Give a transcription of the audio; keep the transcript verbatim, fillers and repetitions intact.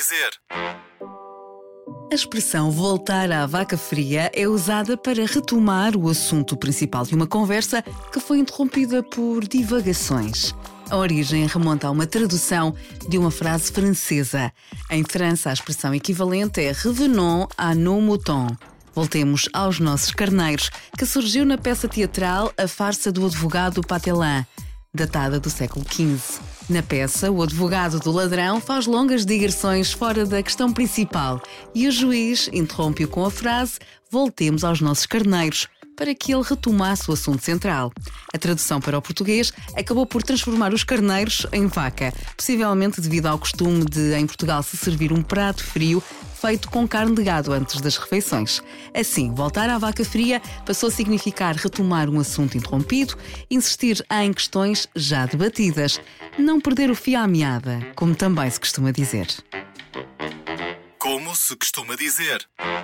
dizer. A expressão voltar à vaca fria é usada para retomar o assunto principal de uma conversa que foi interrompida por divagações. A origem remonta a uma tradução de uma frase francesa. Em França, a expressão equivalente é revenons à nos moutons. Voltemos aos nossos carneiros, que surgiu na peça teatral A Farsa do Advogado Patelin, datada do século quinze. Na peça, o advogado do ladrão faz longas digressões fora da questão principal e o juiz interrompe-o com a frase "Voltemos aos nossos carneiros", para que ele retomasse o assunto central. A tradução para o português acabou por transformar os carneiros em vaca, possivelmente devido ao costume de, em Portugal, se servir um prato frio feito com carne de gado antes das refeições. Assim, voltar à vaca fria passou a significar retomar um assunto interrompido, insistir em questões já debatidas, não perder o fio à meada, como também se costuma dizer. Como se costuma dizer.